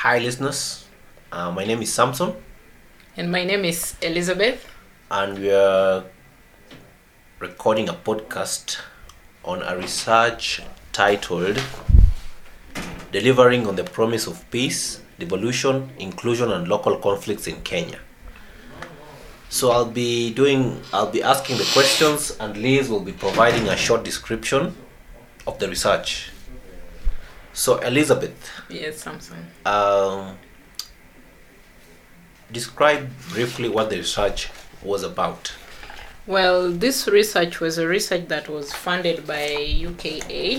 Hi, listeners. My name is Samson, And my name is Elizabeth. and we are recording a podcast on a research titled Delivering on the Promise of Peace, Devolution, Inclusion, and Local Conflicts in Kenya. So I'll be asking the questions, and Liz will be providing a short description of the research. So, Elizabeth, Yes, Samson. describe briefly what the research was about. Well, this research was a research that was funded by UK Aid.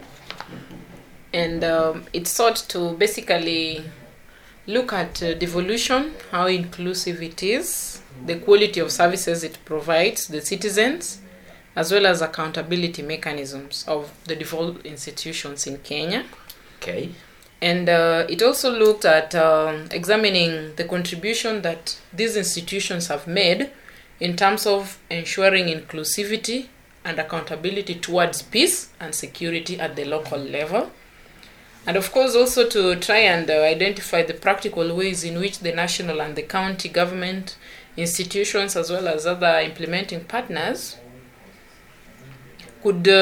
And it sought to basically look at devolution, how inclusive it is, the quality of services it provides the citizens, as well as accountability mechanisms of the devolved institutions in Kenya. Okay. And it also looked at examining the contribution that these institutions have made in terms of ensuring inclusivity and accountability towards peace and security at the local level. And of course also to try and identify the practical ways in which the national and the county government institutions, as well as other implementing partners, could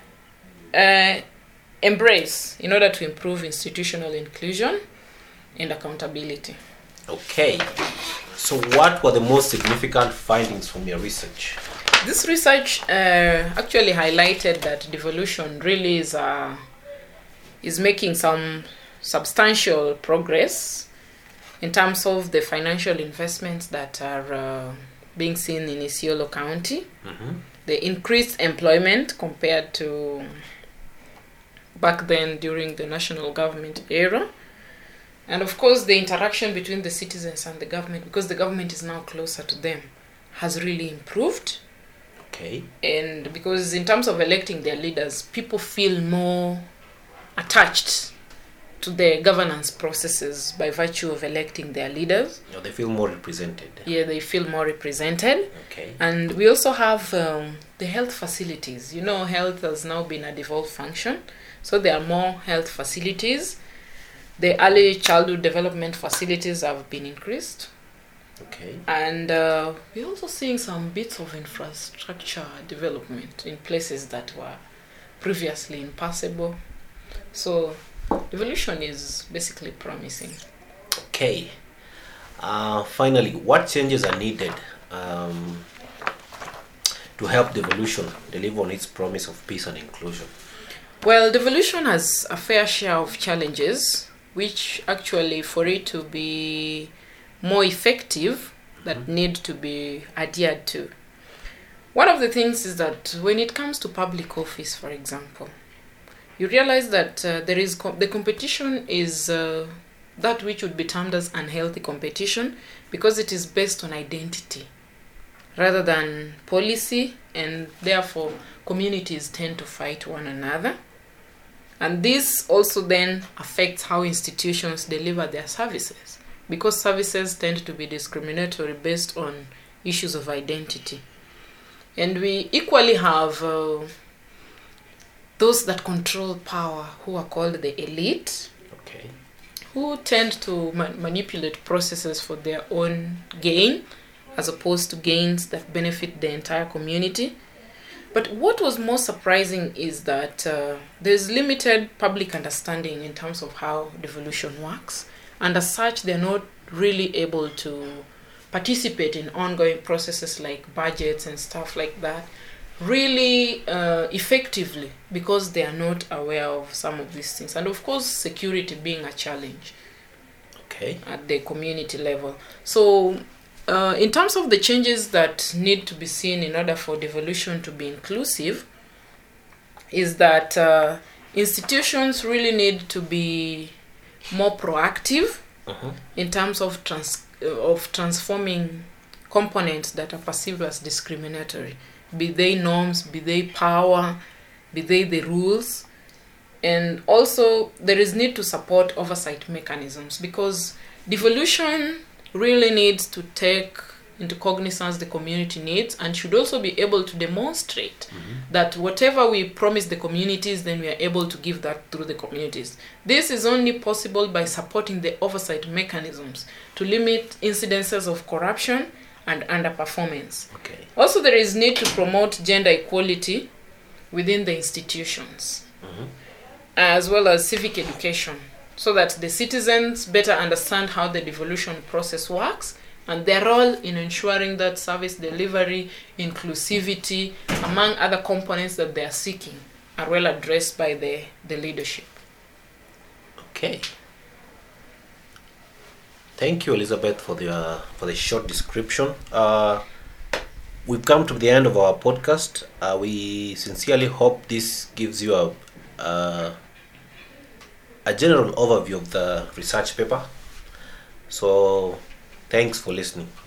embrace in order to improve institutional inclusion and accountability. Okay. So what were the most significant findings from your research? This research actually highlighted that devolution really is making some substantial progress in terms of the financial investments that are being seen in Isiolo County, the increased employment compared to back then during the national government era, and of course the interaction between the citizens and the government, because the government is now closer to them, has really improved. Okay. And because in terms of electing their leaders, people feel more attached to the governance processes by virtue of electing their leaders. They feel more represented. Yeah, they feel more represented. Okay. And we also have the health facilities. You know, health has now been a devolved function. So there are more health facilities. The early childhood development facilities have been increased. Okay. And we're also seeing some bits of infrastructure development in places that were previously impassable. So devolution is basically promising. Okay. Finally, what changes are needed to help devolution deliver on its promise of peace and inclusion? Well, devolution has a fair share of challenges, which actually, for it to be more effective, that need to be adhered to. One of the things is that when it comes to public office, for example, you realize that the competition is that which would be termed as unhealthy competition, because it is based on identity rather than policy, and therefore communities tend to fight one another. And this also then affects how institutions deliver their services, because services tend to be discriminatory based on issues of identity. And we equally have those that control power, who are called the elite, Okay. who tend to manipulate processes for their own gain, as opposed to gains that benefit the entire community. But what was most surprising is that there's limited public understanding in terms of how devolution works, and as such they're not really able to participate in ongoing processes like budgets and stuff like that really effectively, because they are not aware of some of these things. And of course security being a challenge. Okay. At the community level. So in terms of the changes that need to be seen in order for devolution to be inclusive, is that institutions really need to be more proactive in terms of transforming components that are perceived as discriminatory, be they norms, be they power, be they the rules. And also there is need to support oversight mechanisms, because devolution really needs to take into cognizance the community needs, and should also be able to demonstrate that whatever we promise the communities, then we are able to give that through the communities. This is only possible by supporting the oversight mechanisms to limit incidences of corruption and underperformance. Okay. Also, there is need to promote gender equality within the institutions, as well as civic education, so that the citizens better understand how the devolution process works and their role in ensuring that service delivery, inclusivity, among other components that they are seeking, are well addressed by the leadership. Okay. Thank you, Elizabeth, for the short description. We've come to the end of our podcast. We sincerely hope this gives you a general overview of the research paper. So, thanks for listening.